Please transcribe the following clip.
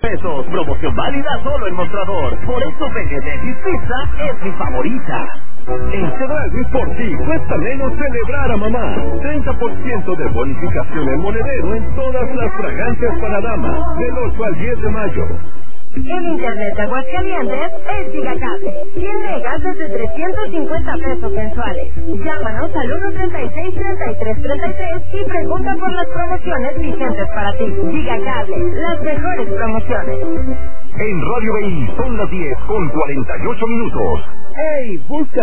pesos. Promoción válida solo en Mostrador. Por eso Benedetti's Pizza es mi favorita. En Cedragis por ti cuesta menos celebrar a mamá. 30% de bonificación en monedero en todas las fragancias para dama. Del 8 al 10 de mayo. En Internet de Aguascalientes es Gigacable. 100 megas desde 350 pesos mensuales. Llámanos al 136-3333 y pregunta por las promociones vigentes para ti. Gigacable, las mejores promociones. En Radio BI son las 10:48. ¡Hey! Busca